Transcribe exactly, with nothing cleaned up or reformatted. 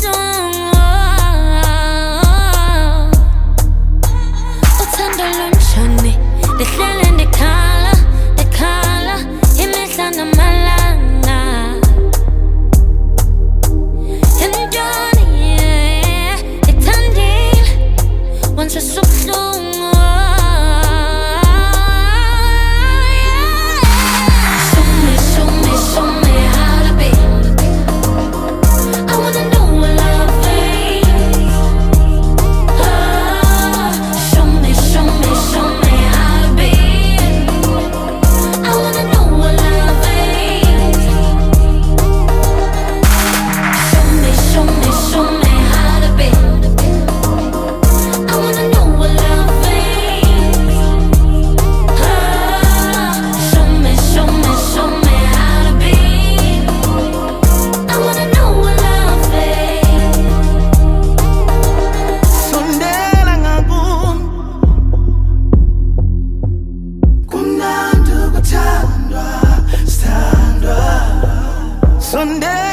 sobuhlungu. Uthando lunjani lihlele ndikhala ndikhala imihla namalanga. Yintoni ndithandile wenza sobuhlungu. Show me, show me, show me how to be. I wanna know what love is. Oh, show me, show me, show me how to be. I wanna know what love is. Show me, show me, show me how to be. I wanna know what love is. Oh, show me, show me, show me how to be. I wanna know what love is. Sondela ngakumi, kumnandi ukuthandwa, sithandwa. Sondela